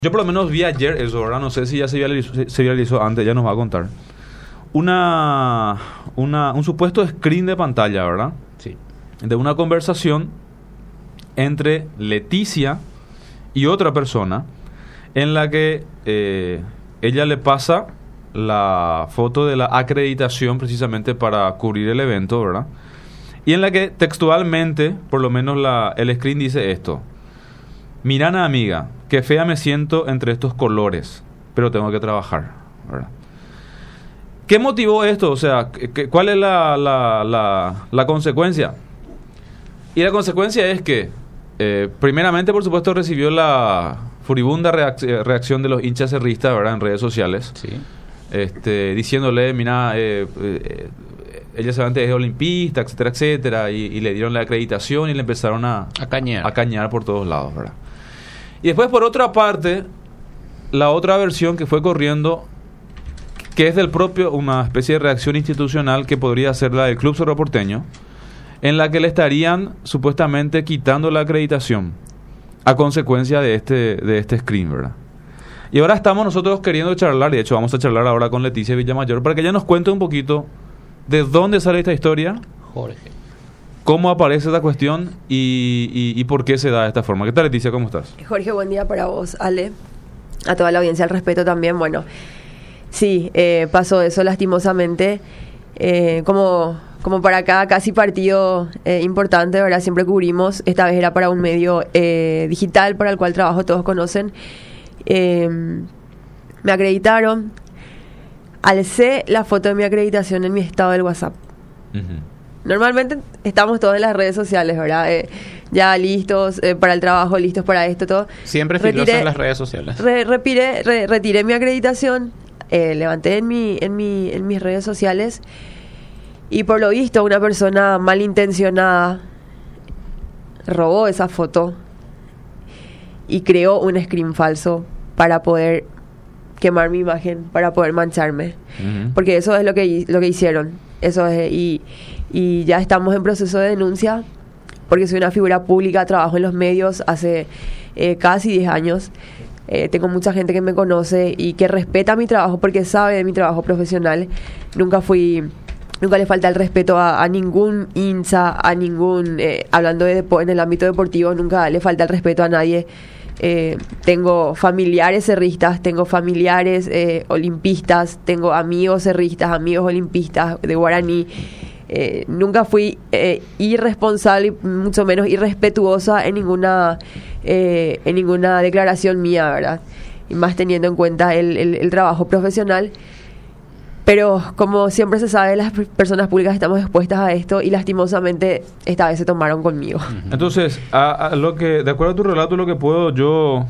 Yo por lo menos vi ayer eso, ¿verdad? No sé si ya se viralizó antes, ya nos va a contar. Un supuesto screen de pantalla, ¿verdad? Sí. De una conversación entre Leticia y otra persona en la que ella le pasa la foto de la acreditación precisamente para cubrir el evento, ¿verdad? Y en la que textualmente, por lo menos el screen dice esto: Mirana amiga, qué fea me siento entre estos colores, pero tengo que trabajar, ¿verdad? ¿Qué motivó esto? O sea, ¿cuál es la consecuencia? Y la consecuencia es que, primeramente, por supuesto, recibió la furibunda reacción de los hinchas cerristas, ¿verdad?, en redes sociales. Sí. Diciéndole, mira, ella solamente es olimpista, etcétera, etcétera, y le dieron la acreditación y le empezaron a cañar por todos lados, ¿verdad? Y después, por otra parte, la otra versión que fue corriendo, que es del propio, una especie de reacción institucional que podría ser la del Club Cerro Porteño, en la que le estarían supuestamente quitando la acreditación a consecuencia de este screen, ¿verdad? Y ahora estamos nosotros queriendo charlar, y de hecho vamos a charlar ahora con Leticia Villamayor, para que ella nos cuente un poquito de dónde sale esta historia, Jorge, cómo aparece esta cuestión y por qué se da de esta forma. ¿Qué tal, Leticia? ¿Cómo estás? Jorge, buen día para vos, Ale, a toda la audiencia, al respeto también. Bueno, sí, pasó eso lastimosamente, como para cada casi partido importante, ¿verdad? Siempre cubrimos. Esta vez era para un medio digital para el cual trabajo, todos conocen. Me acreditaron, alcé la foto de mi acreditación en mi estado del WhatsApp. Uh-huh. Normalmente estamos todos en las redes sociales, ¿verdad? Ya listos para el trabajo, listos para esto, todo. Siempre filosos en las redes sociales. Retiré mi acreditación, levanté en mis redes sociales, y por lo visto una persona malintencionada robó esa foto y creó un screen falso para poder quemar mi imagen, para poder mancharme. Uh-huh. Porque eso es lo que hicieron. Eso es, y ya estamos en proceso de denuncia, porque soy una figura pública, trabajo en los medios hace casi 10 años. Tengo mucha gente que me conoce y que respeta mi trabajo porque sabe de mi trabajo profesional. Nunca le falta el respeto a ningún hincha, a ningún, hablando en el ámbito deportivo, nunca le falta el respeto a nadie. Tengo familiares cerristas, tengo familiares olimpistas, tengo amigos cerristas, amigos olimpistas de Guaraní. Nunca fui irresponsable, mucho menos irrespetuosa en ninguna declaración mía, ¿verdad? Y más teniendo en cuenta el trabajo profesional. Pero como siempre se sabe, las personas públicas estamos expuestas a esto, y lastimosamente esta vez se tomaron conmigo. Entonces, de acuerdo a tu relato, lo que puedo yo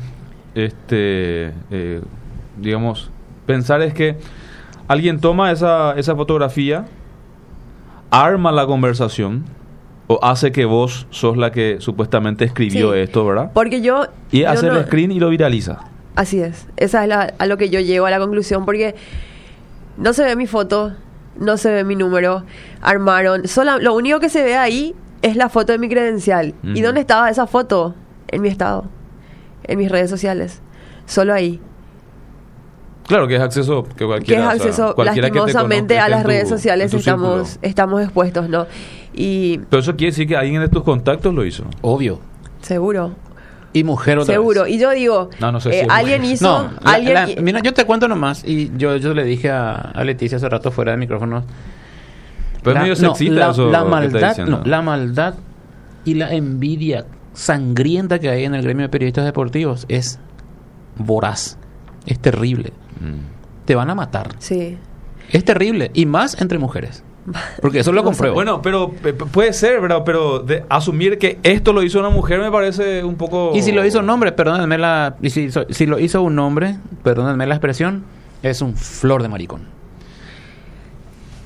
digamos, pensar es que alguien toma esa fotografía, arma la conversación, o hace que vos sos la que supuestamente escribió esto, ¿verdad? Porque y hace el screen y lo viraliza. Así es. Esa es a lo que yo llego a la conclusión, porque no se ve mi foto, no se ve mi número, armaron. Lo único que se ve ahí es la foto de mi credencial. Uh-huh. ¿Y dónde estaba esa foto? En mi estado, en mis redes sociales. Solo ahí. Claro, que es acceso que cualquiera, lastimosamente, a las redes sociales estamos expuestos, ¿no? Pero eso quiere decir que alguien de tus contactos lo hizo. Obvio. Seguro. Y mujer otra Seguro. vez. Y yo digo, no sé si alguien hizo... Mira, yo te cuento nomás, y yo le dije a Leticia hace rato fuera de micrófono. Pero medio sexista eso la maldad y la envidia sangrienta que hay en el gremio de periodistas deportivos es voraz. Es terrible. Te van a matar. Sí. Es terrible. Y más entre mujeres. Porque eso lo compruebo. Bueno, pero puede ser, ¿verdad? Pero asumir que esto lo hizo una mujer me parece un poco... Y si lo hizo un hombre, perdónenme si lo hizo un hombre, perdónenme la expresión, es un flor de maricón.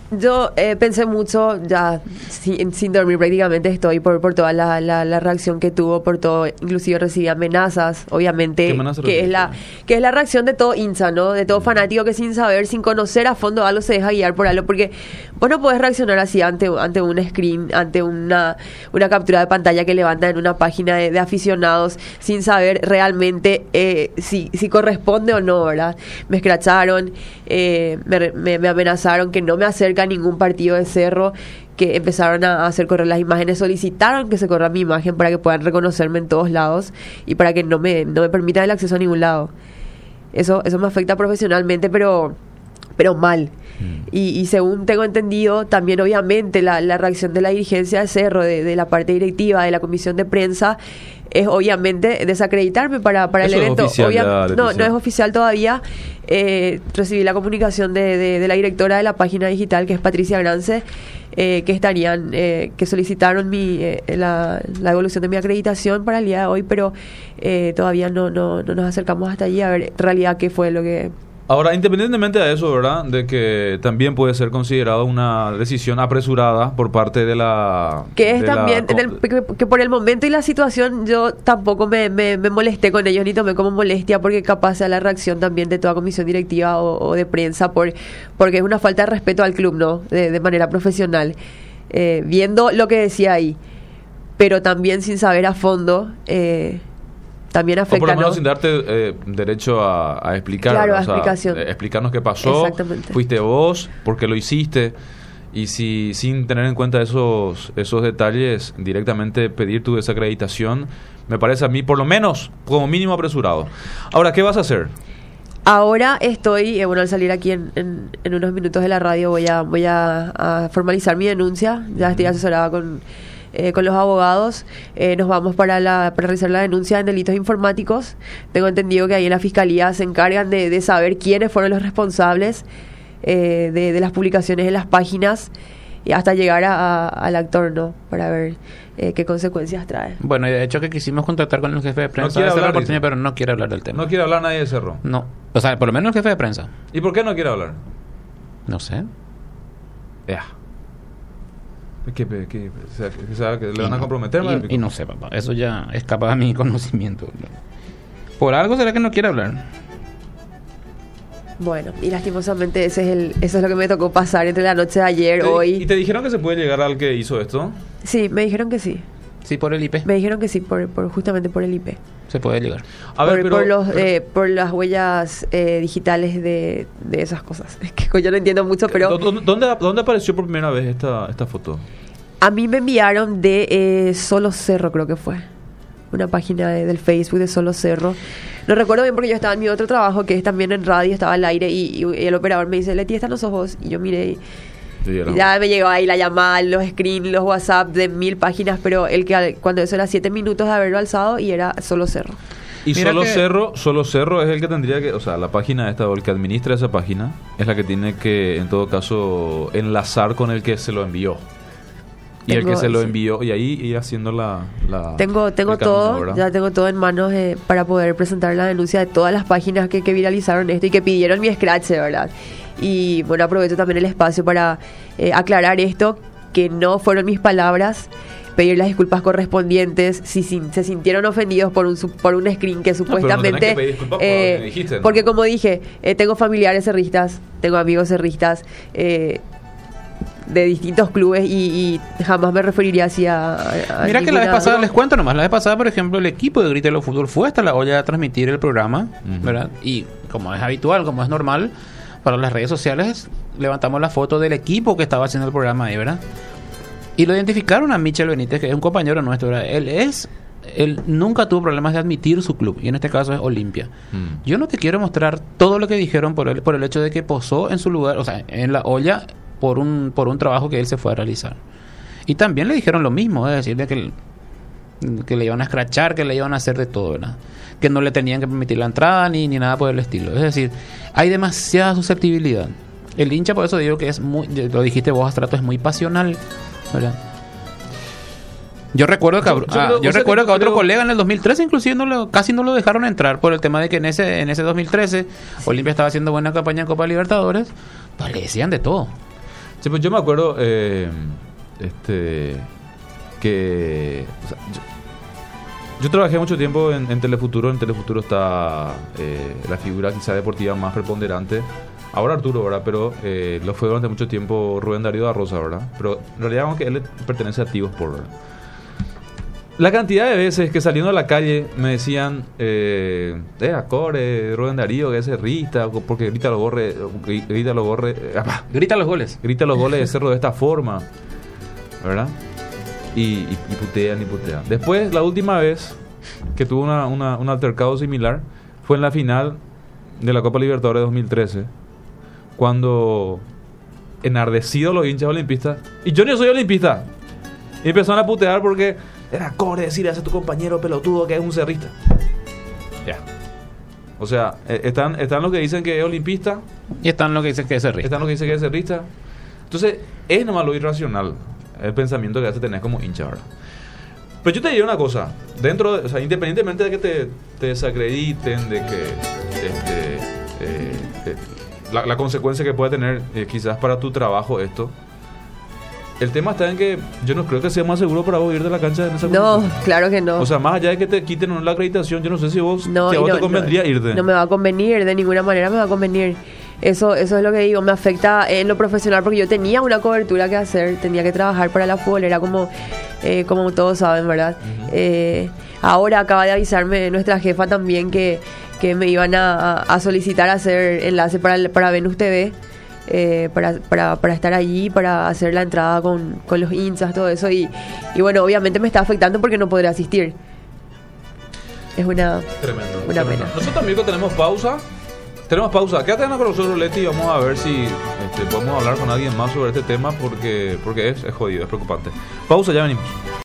Yo pensé mucho, ya sin dormir prácticamente estoy por toda la reacción que tuvo, por todo, inclusive recibí amenazas, obviamente, ¿Qué amenaza que es la reacción de todo hincha, ¿no? De todo fanático que sin saber, sin conocer a fondo algo se deja guiar por algo, porque vos no podés reaccionar así ante un screen, ante una captura de pantalla que levantan en una página de aficionados sin saber realmente si corresponde o no, ¿verdad? Me escracharon, me amenazaron que no me acerque a ningún partido de Cerro, que empezaron a hacer correr las imágenes, solicitaron que se corra mi imagen para que puedan reconocerme en todos lados y para que no me permitan el acceso a ningún lado. Eso me afecta profesionalmente, pero mal. Y según tengo entendido, también obviamente la reacción de la dirigencia de Cerro, de la parte directiva, de la comisión de prensa, es obviamente desacreditarme para el Eso evento. es oficial, No es oficial todavía. Recibí la comunicación de la directora de la página digital, que es Patricia Grance, que solicitaron la devolución de mi acreditación para el día de hoy, pero todavía no nos acercamos hasta allí a ver en realidad qué fue lo que... Ahora, independientemente de eso, ¿verdad? De que también puede ser considerado una decisión apresurada por parte de la... Que es de también, que por el momento y la situación yo tampoco me molesté con ellos, ni tomé como molestia, porque capaz sea la reacción también de toda comisión directiva o de prensa, porque es una falta de respeto al club, ¿no? De manera profesional. Viendo lo que decía ahí, pero también sin saber a fondo... también afecta, o por lo menos ¿no? sin darte derecho a explicar. Claro, o a sea, explicación. Explicarnos qué pasó. Exactamente. Fuiste vos, por qué lo hiciste. Y si sin tener en cuenta esos detalles, directamente pedir tu desacreditación, me parece a mí, por lo menos, como mínimo apresurado. Ahora, ¿qué vas a hacer? Ahora estoy, al salir aquí en unos minutos de la radio voy a formalizar mi denuncia. Ya estoy asesorada con los abogados. Nos vamos para realizar la denuncia en delitos informáticos. Tengo entendido que ahí en la fiscalía se encargan de saber quiénes fueron los responsables de las publicaciones en las páginas y hasta llegar al actor, ¿no? Para ver qué consecuencias trae. Bueno, y de hecho que quisimos contactar con el jefe de prensa quiere de hablar, Cerro, dice. pero no quiere hablar del tema. No quiere hablar nadie de Cerro. No. O sea, por lo menos el jefe de prensa. ¿Y por qué no quiere hablar? No sé. Ya. Que le van a comprometer. Y no sé, papá. Eso ya escapa de mi conocimiento. Por algo será que no quiere hablar. Bueno, y lastimosamente eso es lo que me tocó pasar entre la noche de ayer, hoy. ¿Y te dijeron que se puede llegar al que hizo esto? Sí, me dijeron que sí. Sí, por el IP. Me dijeron que sí, justamente por el IP. Se puede llegar. A ver, Por las huellas digitales de esas cosas. Es que yo no entiendo mucho, pero... ¿Dónde apareció por primera vez esta foto? A mí me enviaron de Solo Cerro, creo que fue. Una página del Facebook de Solo Cerro. No recuerdo bien porque yo estaba en mi otro trabajo, que es también en radio, estaba al aire, y el operador me dice, Leti, esta no sos vos. Y yo miré y ya me llegó ahí la llamada, los screens, los WhatsApp de 1000 páginas, pero cuando eso era 7 minutos de haberlo alzado y era Solo Cerro. Y Solo Cerro es el que tendría que, o sea, la página esta, o el que administra esa página, es la que tiene que, en todo caso, enlazar con el que se lo envió. Y el que se lo envió, y ahí ir haciendo Tengo todo, ¿verdad? ya tengo todo en manos para poder presentar la denuncia de todas las páginas que viralizaron esto y que pidieron mi scratch, ¿verdad? Y bueno, aprovecho también el espacio para aclarar esto, que no fueron mis palabras, pedir las disculpas correspondientes si se sintieron ofendidos por un screen que supuestamente... No tenés que pedir disculpas por lo que dijiste, ¿no? Porque como dije, tengo familiares cerristas, tengo amigos cerristas, de distintos clubes y jamás me referiría así a Mira que la vez ninguna- pasada, les cuento nomás, la vez pasada, por ejemplo, el equipo de Grítelo Fútbol fue hasta la olla a transmitir el programa, ¿verdad? Y como es habitual, como es normal, para las redes sociales levantamos la foto del equipo que estaba haciendo el programa ahí, ¿verdad? Y lo identificaron a Michel Benítez, que es un compañero nuestro, ¿verdad? Él nunca tuvo problemas de admitir su club, y en este caso es Olimpia. Yo no te quiero mostrar todo lo que dijeron por el hecho de que posó en su lugar, o sea, en la olla, por un trabajo que él se fue a realizar. Y también le dijeron lo mismo, es decir, de que le iban a escrachar, que le iban a hacer de todo, ¿verdad? Que no le tenían que permitir la entrada ni nada por el estilo. Es decir, hay demasiada susceptibilidad. El hincha, por eso digo que es muy, lo dijiste vos, Astrato, es muy pasional, ¿verdad? Yo recuerdo que a otro colega en el 2013 inclusive casi no lo dejaron entrar por el tema de que en ese 2013 Olimpia estaba haciendo buena campaña en Copa Libertadores, pues le decían de todo. Sí, pues yo me acuerdo que o sea, yo trabajé mucho tiempo en Telefuturo. En Telefuturo está la figura quizá deportiva más preponderante. Ahora Arturo, ¿verdad? Pero lo fue durante mucho tiempo Rubén Darío da Rosa, ¿verdad? Pero en realidad aunque él pertenece a Tigo Sport, ¿verdad? La cantidad de veces que saliendo a la calle me decían Core, Rubén Darío, que es cerrista, porque grita los goles, grita los goles de Cerro de esta forma, ¿verdad? Y putean. Después, la última vez que tuvo un altercado similar fue en la final de la Copa Libertadores 2013, cuando enardecidos los hinchas olimpistas, y yo no soy olimpista, y empezaron a putear porque era Core decirle a tu compañero pelotudo que es un cerrista. Ya. O sea, están los que dicen que es olimpista y están los que dicen que es cerrista. Entonces, es nomás lo irracional el pensamiento que ya tenés como hincha ahora. Pero yo te diría una cosa, o sea, independientemente de que te desacrediten, de que la consecuencia que puede tener quizás para tu trabajo esto, el tema está en que yo no creo que sea más seguro para vos ir de la cancha en esa No, condición. claro que no. O sea, más allá de que te quiten o no la acreditación, yo no sé si a vos te convendría irte. No me va a convenir, de ninguna manera me va a convenir. Eso es lo que digo, me afecta en lo profesional porque yo tenía una cobertura que hacer, tenía que trabajar para la futbolera como todos saben, ¿verdad? Uh-huh. Ahora acaba de avisarme nuestra jefa también que me iban a solicitar hacer enlace para Venus TV. Para estar allí, para hacer la entrada con los hinchas, todo eso, y bueno, obviamente me está afectando porque no podré asistir. Es una pena. Nosotros, amigos, tenemos pausa. Quédate con nosotros, Leti, y vamos a ver si podemos hablar con alguien más sobre este tema porque es jodido, es preocupante. Pausa, ya venimos.